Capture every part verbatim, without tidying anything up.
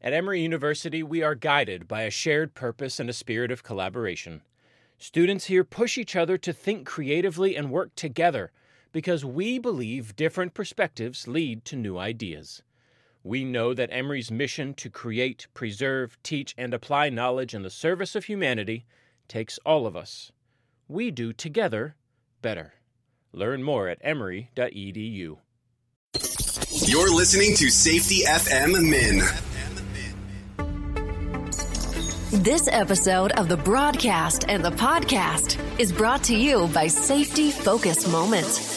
At Emory University, we are guided by a shared purpose and a spirit of collaboration. Students here push each other to think creatively and work together because we believe different perspectives lead to new ideas. We know that Emory's mission to create, preserve, teach, and apply knowledge in the service of humanity takes all of us. We do together better. Learn more at emory dot e d u. You're listening to Safety F M Min. This episode of the broadcast and the podcast is brought to you by Safety Focus Moment.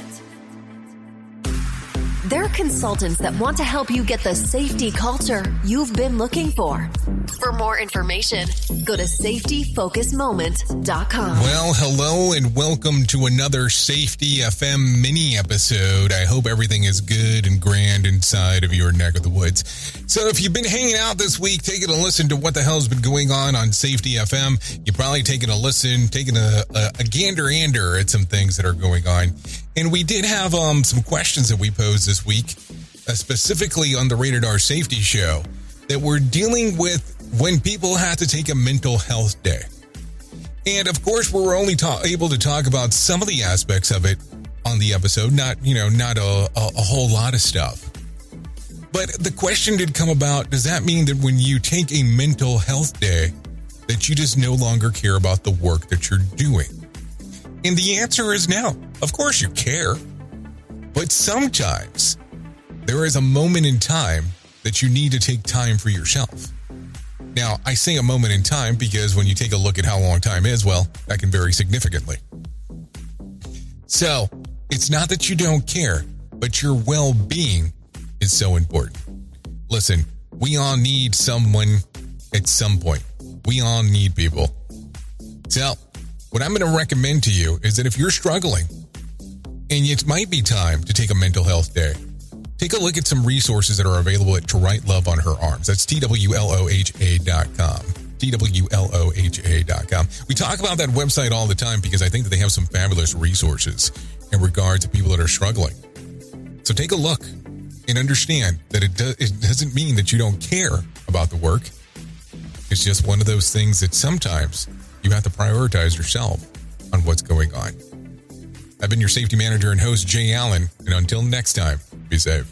They're consultants that want to help you get the safety culture you've been looking for. For more information, go to safety focus moment dot com. Well, hello and welcome to another Safety F M mini episode. I hope everything is good and grand inside of your neck of the woods. So if you've been hanging out this week, taking a listen to what the hell's been going on on Safety F M, you're probably taking a listen, taking a, a, a gander-ander at some things that are going on. And we did have um, some questions that we posed this week, uh, specifically on the Rated R Safety Show, that we're dealing with when people have to take a mental health day. And of course, we're only ta- able to talk about some of the aspects of it on the episode, not, you know, not a, a, a whole lot of stuff. But the question did come about, does that mean that when you take a mental health day, that you just no longer care about the work that you're doing? And the answer is no. Of course you care. But sometimes there is a moment in time that you need to take time for yourself. Now, I say a moment in time because when you take a look at how long time is, well, that can vary significantly. So, it's not that you don't care, but your well-being is so important. Listen, we all need someone at some point. We all need people. So, what I'm going to recommend to you is that if you're struggling and it might be time to take a mental health day, take a look at some resources that are available at To Write Love on Her Arms. That's T W L O H A dot com. T W L O H A dot com. We talk about that website all the time because I think that they have some fabulous resources in regards to people that are struggling. So take a look and understand that it, do, it doesn't mean that you don't care about the work. It's just one of those things that sometimes you have to prioritize yourself on what's going on. I've been your safety manager and host, Jay Allen, and until next time, be safe.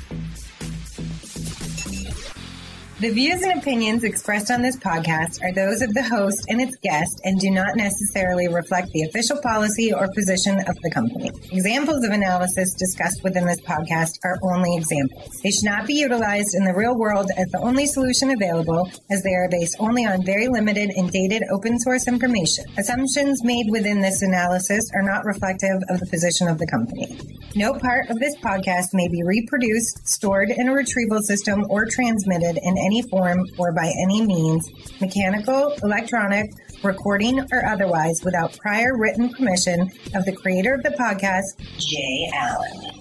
The views and opinions expressed on this podcast are those of the host and its guest and do not necessarily reflect the official policy or position of the company. Examples of analysis discussed within this podcast are only examples. They should not be utilized in the real world as the only solution available, as they are based only on very limited and dated open source information. Assumptions made within this analysis are not reflective of the position of the company. No part of this podcast may be reproduced, stored in a retrieval system, or transmitted in any form or by any means, mechanical, electronic, recording, or otherwise, without prior written permission of the creator of the podcast, Jay Allen.